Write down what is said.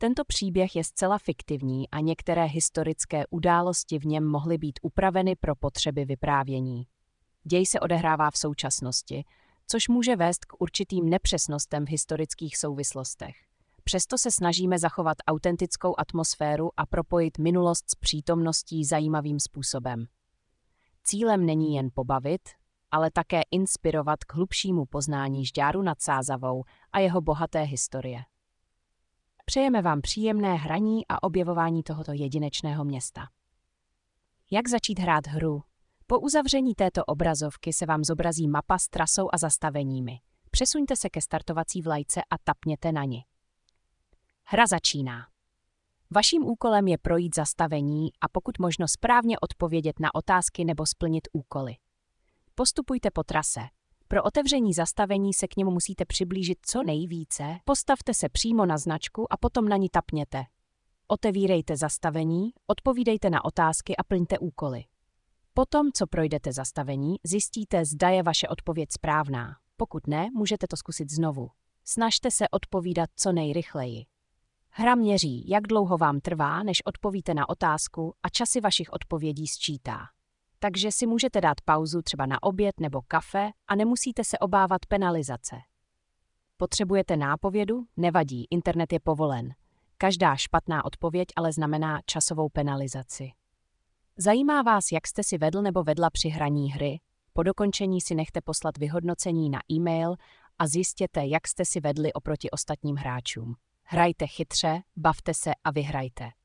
Tento příběh je zcela fiktivní a některé historické události v něm mohly být upraveny pro potřeby vyprávění. Děj se odehrává v současnosti, což může vést k určitým nepřesnostem v historických souvislostech. Přesto se snažíme zachovat autentickou atmosféru a propojit minulost s přítomností zajímavým způsobem. Cílem není jen pobavit, ale také inspirovat k hlubšímu poznání Žďáru nad Sázavou a jeho bohaté historie. Přejeme vám příjemné hraní a objevování tohoto jedinečného města. Jak začít hrát hru? Po uzavření této obrazovky se vám zobrazí mapa s trasou a zastaveními. Přesuňte se ke startovací vlajce a tapněte na ni. Hra začíná. Vaším úkolem je projít zastavení a pokud možno správně odpovědět na otázky nebo splnit úkoly. Postupujte po trase. Pro otevření zastavení se k němu musíte přiblížit co nejvíce, postavte se přímo na značku a potom na ní tapněte. Otevírejte zastavení, odpovídejte na otázky a plňte úkoly. Potom, co projdete zastavení, zjistíte, zda je vaše odpověď správná. Pokud ne, můžete to zkusit znovu. Snažte se odpovídat co nejrychleji. Hra měří, jak dlouho vám trvá, než odpovíte na otázku a časy vašich odpovědí sčítá. Takže si můžete dát pauzu třeba na oběd nebo kafe a nemusíte se obávat penalizace. Potřebujete nápovědu? Nevadí, internet je povolen. Každá špatná odpověď ale znamená časovou penalizaci. Zajímá vás, jak jste si vedl nebo vedla při hraní hry? Po dokončení si nechte poslat vyhodnocení na e-mail a zjistěte, jak jste si vedli oproti ostatním hráčům. Hrajte chytře, bavte se a vyhrajte.